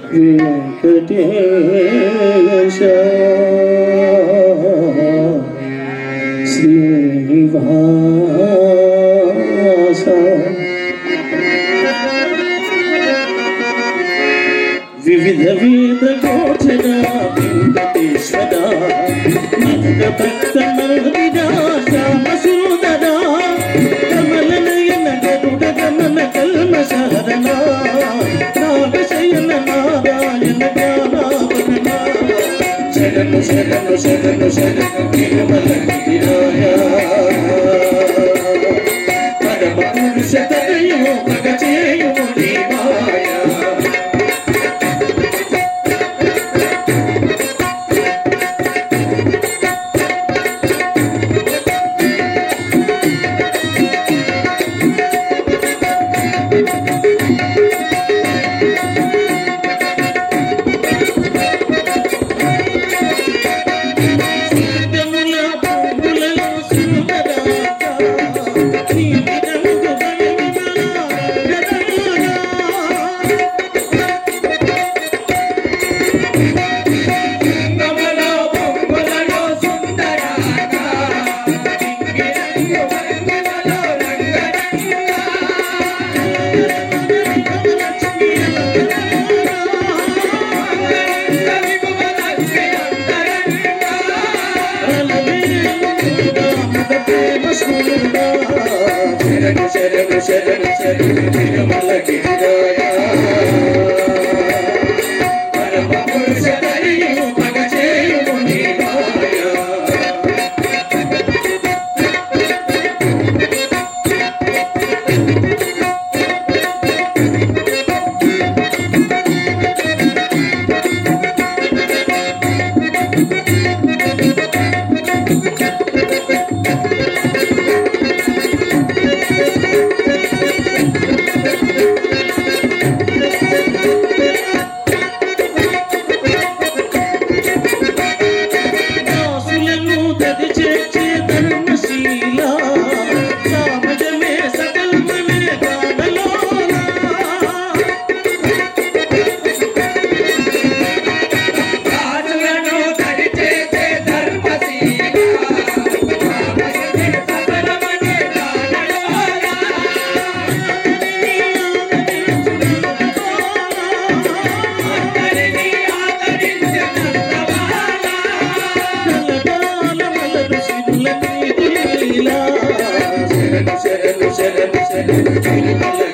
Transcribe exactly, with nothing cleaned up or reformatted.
వెంకటేశ శ్రీనివాస వివిధ వేద గోచర వెంకటేశ్వర భక్త భక్త నవదిన శ్యామ సుందర కమల నయన గరుడ గమన కల్మ సహరణ నాగశయన నారాయణ జ్ఞానావరణ శరణు శరణు శరణు శరణు తిరుమల గిరిరాయ పరమ పురుష తనయో భగచేయుము నీ మాయ శరణు శరణు శరణు తిరుమల గిరిరాయ పరమ పురుష తనయో భగచేయుము నీ మాయ శరణు శరణు శరణు శరణు